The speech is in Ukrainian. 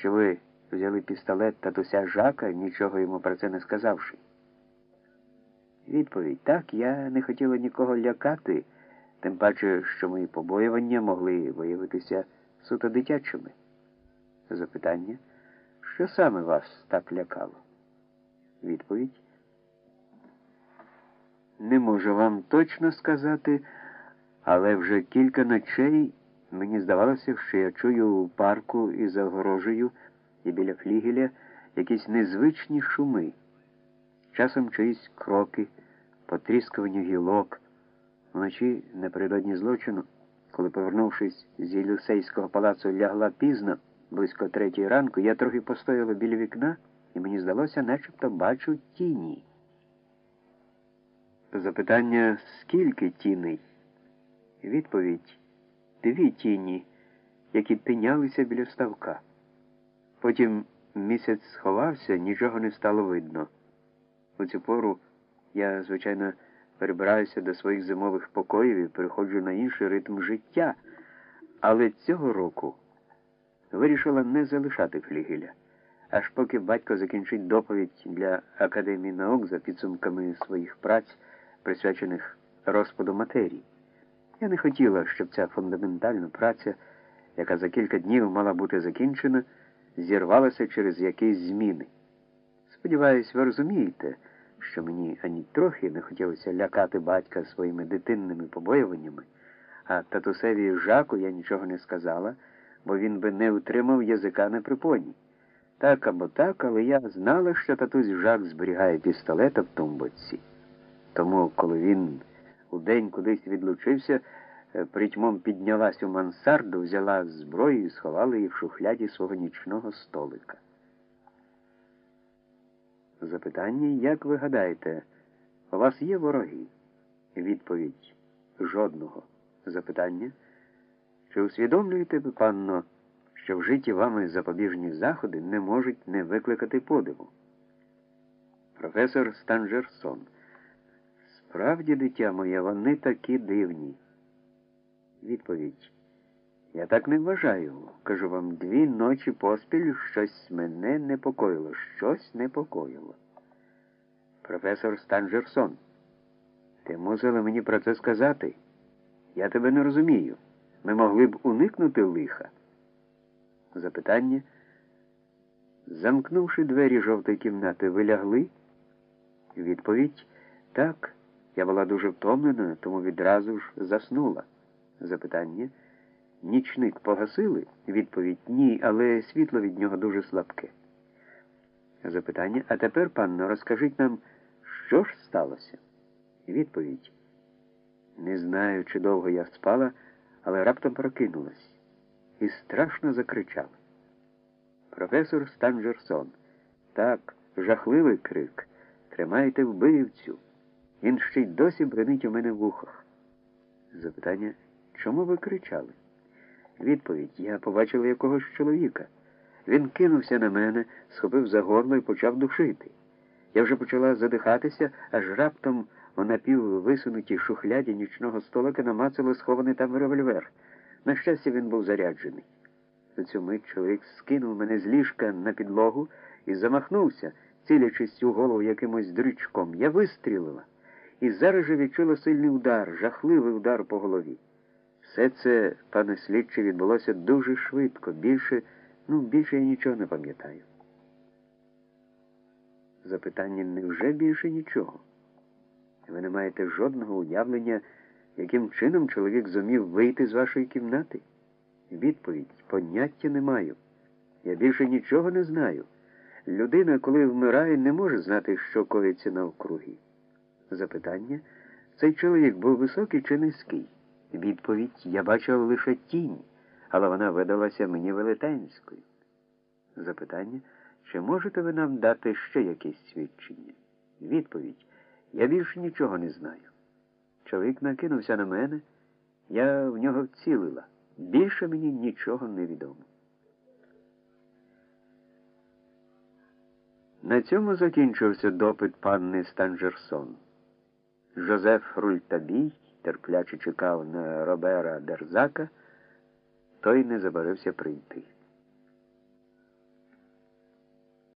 що ви взяли пістолет татуся Жака, нічого йому про це не сказавши? Відповідь: так, я не хотіла нікого лякати, тим паче, що мої побоювання могли виявитися суто дитячими. Запитання: що саме вас так лякало? Відповідь: не можу вам точно сказати, але вже кілька ночей мені здавалося, що я чую у парку і за огорожею, і біля флігеля якісь незвичні шуми. Часом чиїсь кроки, потріскування гілок. Вночі, напередодні злочину, коли, повернувшись з Єлісейського палацу, лягла пізно, близько 3 ранку, я трохи постояла біля вікна, і мені здалося, начебто бачу тіні. Запитання: скільки тіней? Відповідь: 2 тіні, які тинялися біля ставка. Потім місяць сховався, нічого не стало видно. У цю пору я, звичайно, перебираюся до своїх зимових покоїв і переходжу на інший ритм життя. Але цього року вирішила не залишати флігеля, аж поки батько закінчить доповідь для Академії наук за підсумками своїх праць, присвячених розпаду матерії. Я не хотіла, щоб ця фундаментальна праця, яка за кілька днів мала бути закінчена, зірвалася через якісь зміни. Сподіваюсь, ви розумієте, що мені ані трохи не хотілося лякати батька своїми дитинними побоюваннями, а татусеві Жаку я нічого не сказала, бо він би не утримав язика на припоні. Так або так, але я знала, що татусь Жак зберігає пістолета в тумбочці. Тому, коли він удень кудись відлучився, притьмом піднялась у мансарду, взяла зброю і сховала її в шухляді свого нічного столика. Запитання: як ви гадаєте, у вас є вороги? Відповідь: жодного. Запитання: чи усвідомлюєте ви, панно, що вжиті вами запобіжні заходи не можуть не викликати подиву? Професор Станжерсон: справді, дитя моє, вони такі дивні. Відповідь: я так не вважаю. Кажу вам, 2 ночі поспіль щось мене непокоїло, щось непокоїло. Професор Станжерсон: ти мусила мені про це сказати. Я тебе не розумію. Ми могли б уникнути лиха. Запитання: замкнувши двері жовтої кімнати, ви лягли? Відповідь: так. Я була дуже втомлена, тому відразу ж заснула. Запитання: нічник погасили? Відповідь: ні, але світло від нього дуже слабке. Запитання: а тепер, панно, розкажіть нам, що ж сталося? Відповідь: не знаю, чи довго я спала, але раптом прокинулась і страшно закричала. Професор Станжерсон: так, жахливий крик. Тримайте вбивцю. Він ще й досі бренить у мене в ухах. Запитання: чому ви кричали? Відповідь: я побачила якогось чоловіка. Він кинувся на мене, схопив за горло і почав душити. Я вже почала задихатися, аж раптом у напіввисунутій шухляді нічного столика намацало схований там револьвер. На щастя, він був заряджений. За цю мить чоловік скинув мене з ліжка на підлогу і замахнувся, цілячись у голову якимось дрючком. Я вистрілила. І зараз же відчула сильний удар, жахливий удар по голові. Все це, пане слідчий, відбулося дуже швидко. Більше я нічого не пам'ятаю. Запитання: невже більше нічого? Ви не маєте жодного уявлення, яким чином чоловік зумів вийти з вашої кімнати? Відповідь: поняття не маю. Я більше нічого не знаю. Людина, коли вмирає, не може знати, що коїться навкруги. Запитання: цей чоловік був високий чи низький? Відповідь: я бачив лише тінь, але вона видалася мені велетенською. Запитання: чи можете ви нам дати ще якісь свідчення? Відповідь: я більше нічого не знаю. Чоловік накинувся на мене, я в нього вцілила. Більше мені нічого не відомо. На цьому закінчився допит панни Станжерсон. Жозеф Рультабій терпляче чекав на Робера Дерзака, той не забарився прийти.